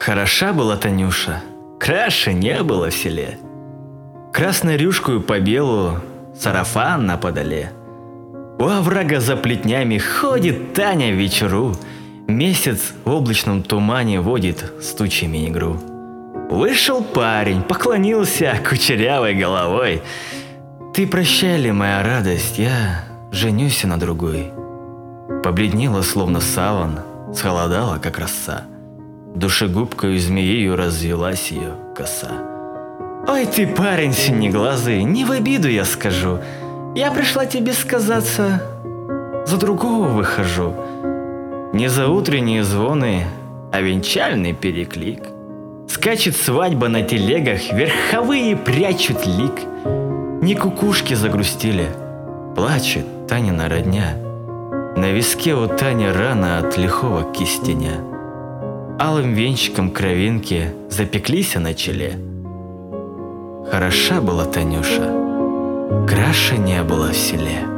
Хороша была Танюша, краше не было в селе. Красной рюшкою по белу, сарафан на подоле. У оврага за плетнями ходит Таня в вечеру. Месяц в облачном тумане водит с тучами игру. Вышел парень, поклонился кучерявой головой. Ты прощай ли, моя радость, я женюсь на другой. Побледнела, словно саван, схолодала, как роса. Душегубкою змеею развелась ее коса. Ой ты, парень синеглазый, не в обиду я скажу. Я пришла тебе сказаться, за другого выхожу. Не за утренние звоны, а венчальный переклик. Скачет свадьба на телегах, верховые прячут лик. Не кукушки загрустили, плачет Танина родня. На виске у Тани рана от лихого кистеня. Алым венчиком кровинки запеклись на челе. Хороша была Танюша, краше не было в селе.